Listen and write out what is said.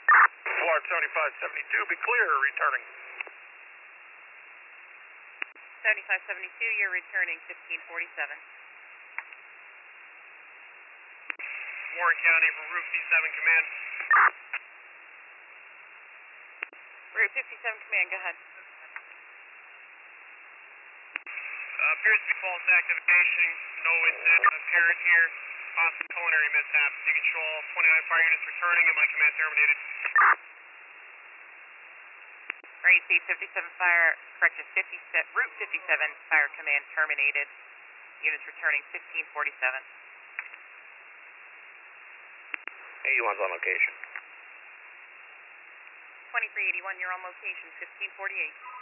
Florida 7572, be clear, returning. 7572, you're returning 1547. Warren County for Route 57 Command. Route 57 Command, go ahead. Appears to be false activation. No incident apparent here. Possible culinary mishap. You control 29 fire units returning and my command terminated. RAC 57 fire, correction, Route 57 fire command terminated. Units returning 1547. 81's on location. 2381, you're on location, 1548.